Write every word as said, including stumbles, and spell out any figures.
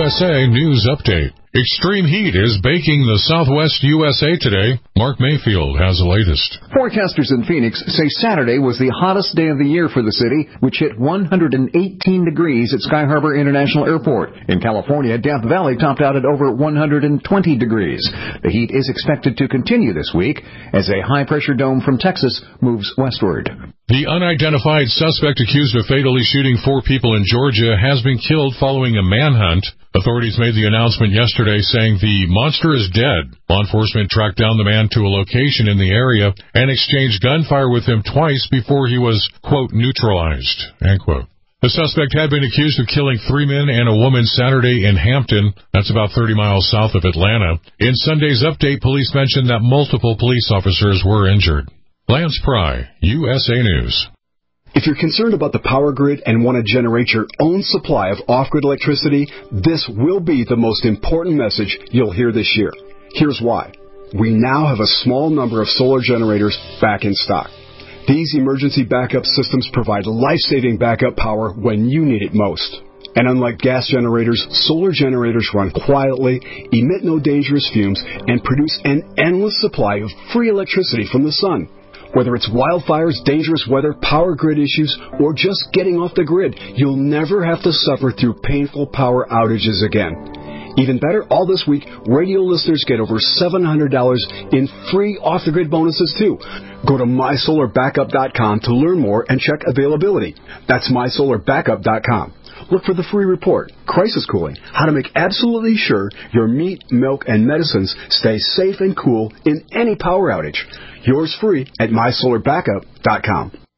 S A News Update. Extreme heat is baking the southwest U S A today. Mark Mayfield has the latest. Forecasters in Phoenix say Saturday was the hottest day of the year for the city, which hit one hundred eighteen degrees at Sky Harbor International Airport. In California, Death Valley topped out at over one hundred twenty degrees. The heat is expected to continue this week as a high-pressure dome from Texas moves westward. The unidentified suspect accused of fatally shooting four people in Georgia has been killed following a manhunt. Authorities made the announcement yesterday saying the monster is dead. Law enforcement tracked down the man to a location in the area and exchanged gunfire with him twice before he was, quote, neutralized, end quote. The suspect had been accused of killing three men and a woman Saturday in Hampton. That's about thirty miles south of Atlanta. In Sunday's update, police mentioned that multiple police officers were injured. Lance Pry, U S A News. If you're concerned about the power grid and want to generate your own supply of off-grid electricity, this will be the most important message you'll hear this year. Here's why. We now have a small number of solar generators back in stock. These emergency backup systems provide life-saving backup power when you need it most. And unlike gas generators, solar generators run quietly, emit no dangerous fumes, and produce an endless supply of free electricity from the sun. Whether it's wildfires, dangerous weather, power grid issues, or just getting off the grid, you'll never have to suffer through painful power outages again. Even better, all this week, radio listeners get over seven hundred dollars in free off-the-grid bonuses, too. Go to my solar backup dot com to learn more and check availability. That's my solar backup dot com. Look for the free report, Crisis Cooling, how to make absolutely sure your meat, milk, and medicines stay safe and cool in any power outage. Yours free at my solar backup dot com.